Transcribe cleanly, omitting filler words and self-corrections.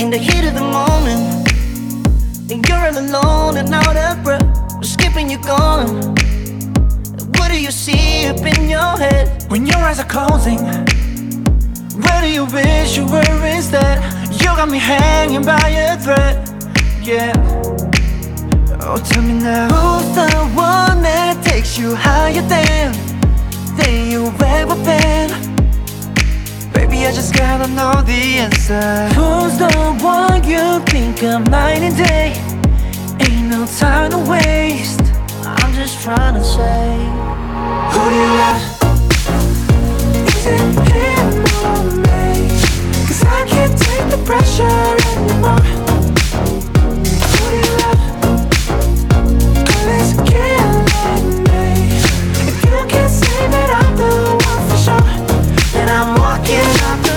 In the heat of the moment, and you're all alone and out of breath, we're skipping you gone. What do you see up in your head when your eyes are closing? Where do you wish you were instead? You got me hanging by a thread, yeah. Oh, tell me now, who's the one that takes you higher than you've ever been? Baby, I just gotta know the answer. Who's the one you think of night and day? Ain't no time to waste. I'm just trying to say, who do you love? Is it him or me? 'Cause I can't take the pressure anymore. Who do you love? 'Cause it's killing me. If you can't say that I'm the one for sure, then I'm walking out the